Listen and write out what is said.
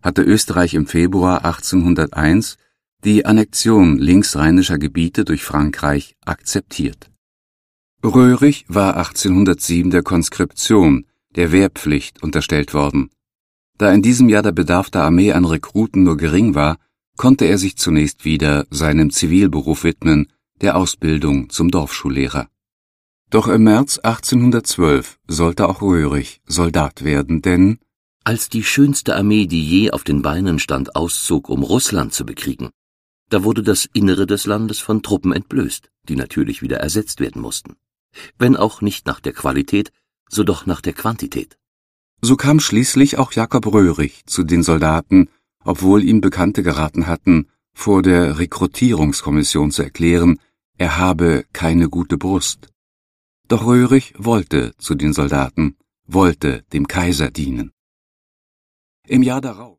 hatte Österreich im Februar 1801 die Annexion linksrheinischer Gebiete durch Frankreich akzeptiert. Röhrig war 1807 der Conscription, der Wehrpflicht, unterstellt worden. Da in diesem Jahr der Bedarf der Armee an Rekruten nur gering war, konnte er sich zunächst wieder seinem Zivilberuf widmen, der Ausbildung zum Dorfschullehrer. Doch im März 1812 sollte auch Röhrig Soldat werden, denn als die schönste Armee, die je auf den Beinen stand, auszog, um Russland zu bekriegen, da wurde das Innere des Landes von Truppen entblößt, die natürlich wieder ersetzt werden mussten. Wenn auch nicht nach der Qualität, so doch nach der Quantität. So kam schließlich auch Jakob Röhrig zu den Soldaten, obwohl ihm Bekannte geraten hatten, vor der Rekrutierungskommission zu erklären, er habe keine gute Brust. Doch Röhrig wollte zu den Soldaten, wollte dem Kaiser dienen. Im Jahr darauf